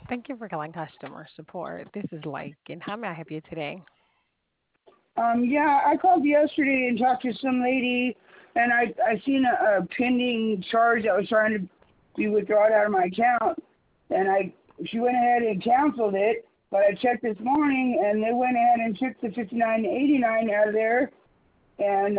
Thank you for calling customer support. This is Lakin. How may I help you today? Yeah, I called yesterday and talked to some lady, and I seen a pending charge that was trying to be withdrawn out of my account, and she went ahead and canceled it. But I checked this morning, and they went ahead and took the 59.89 out of there, and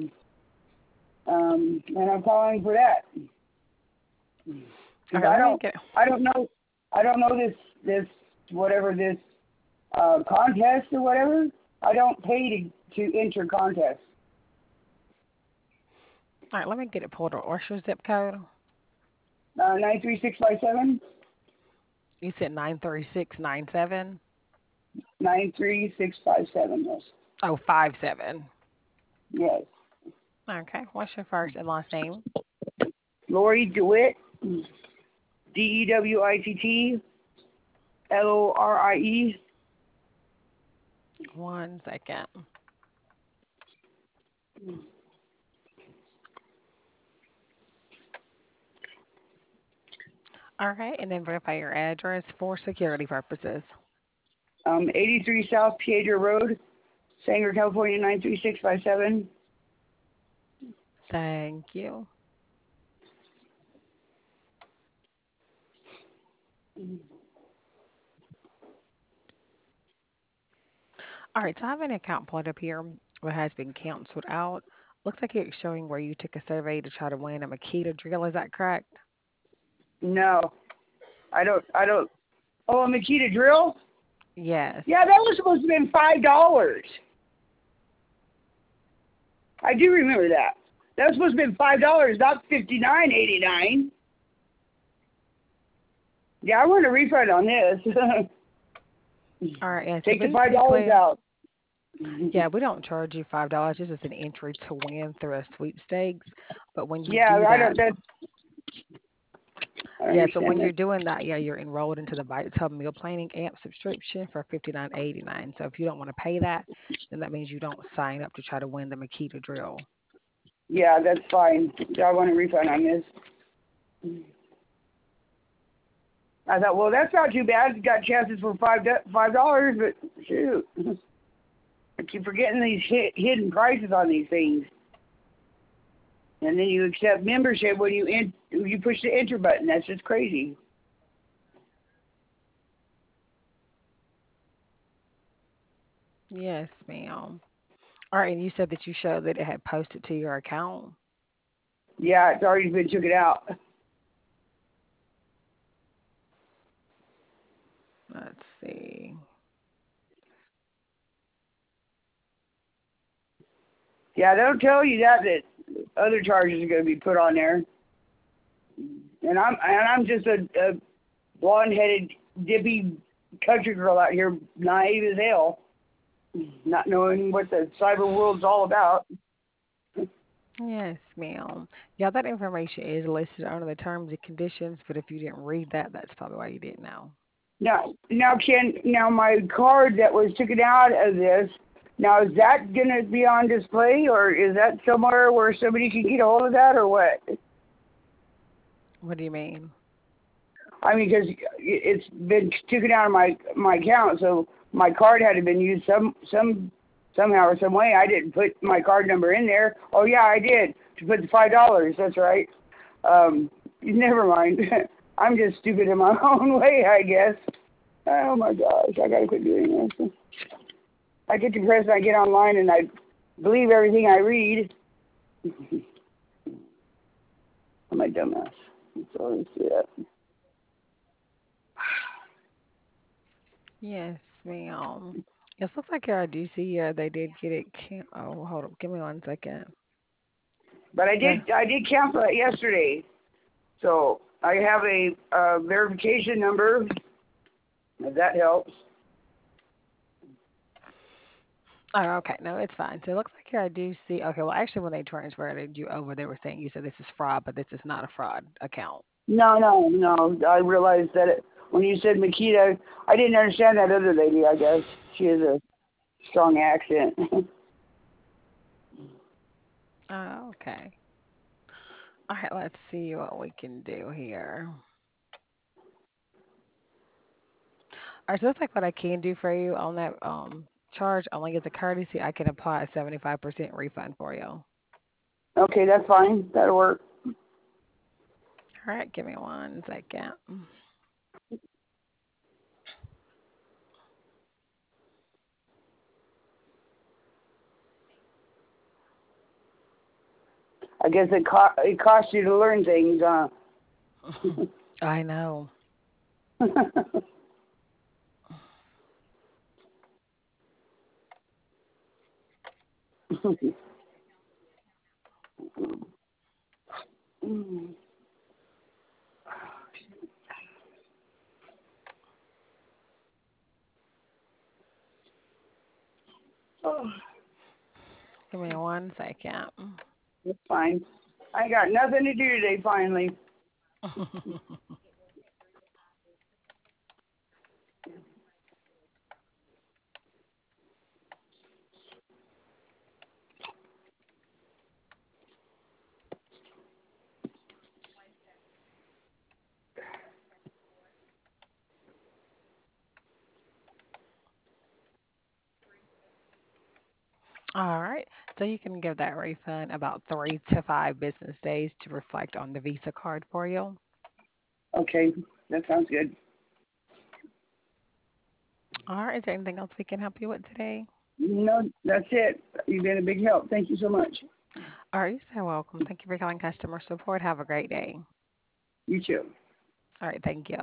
and I'm calling for that because Okay, let me get. I don't know I don't know this whatever this contest or whatever. I don't pay to enter contests. All right, let me get it pulled up. What's your zip code? 93657. You said 93697. 93657. Yes. Oh, 57. Yes. Okay, what's your first and last name? Lori DeWitt. DeWittLorie. 1 second. All right, and then verify your address for security purposes. 83 South Piedra Road, Sanger, California 93657. Thank you. All right, so I have an account pulled up here that has been canceled out. Looks like it's showing where you took a survey to try to win a Makita drill. Is that correct? No, I don't. Oh, a Makita drill? Yes. Yeah, that was supposed to have been $5. I do remember that. That was supposed to have been $5, not 59.89. Yeah, I want a refund on this. All right, yeah, so Take the $5 basically, out. yeah, we don't charge you $5. This is an entry to win through a sweepstakes. But when you Yeah, do I that, don't. That I yeah, so understand when that. you're doing that, yeah, you're enrolled into the Bites Hub Meal Planning Amp subscription for 59.89. So if you don't want to pay that, then that means you don't sign up to try to win the Makita drill. Yeah, that's fine. I want a refund on this. I thought, well, that's not too bad. Got chances for $5, but shoot, I keep forgetting these hidden prices on these things. And then you accept membership when you push the enter button. That's just crazy. Yes, ma'am. All right, and you said that you showed that it had posted to your account. Yeah, it's already been took it out. Let's see. Yeah, they'll tell you that other charges are going to be put on there. And I'm just a blonde-headed, dippy country girl out here, naive as hell, not knowing what the cyber world's all about. Yes, ma'am. Yeah, that information is listed under the terms and conditions, but if you didn't read that, that's probably why you didn't know. Now my card that was taken out of this. Now is that gonna be on display, or is that somewhere where somebody can get a hold of that, or what? What do you mean? I mean, because it's been taken out of my account, so my card had to been used somehow or some way. I didn't put my card number in there. Oh yeah, I did to put the $5. That's right. Never mind. I'm just stupid in my own way, I guess. Oh my gosh, I gotta quit doing this. I get depressed. I get online and I believe everything I read. I'm a dumbass. So yeah. Yes, ma'am. It looks like here I do see, yeah, they did get it. Oh, hold up. Give me 1 second. But Yeah. I did cancel it yesterday. So I have a verification number. If that helps. Oh, okay. No, it's fine. So it looks like here I do see. Okay, well, actually, when they transferred you over, they were saying you said this is fraud, but this is not a fraud account. No. I realized that when you said Makita, I didn't understand that other lady. I guess she has a strong accent. Oh, okay. All right, let's see what we can do here. All right, so that's like what I can do for you on that charge. Only as a courtesy, I can apply a 75% refund for you. Okay, that's fine. That'll work. All right, give me 1 second. I guess it costs you to learn things, huh? I know. Oh, Give me 1 second. that's fine. I got nothing to do today. Finally. All right. So you can give that refund about 3 to 5 business days to reflect on the Visa card for you. Okay, that sounds good. All right. Is there anything else we can help you with today? No, that's it. You've been a big help. Thank you so much. All right. You're so welcome. Thank you for calling customer support. Have a great day. You too. All right. Thank you.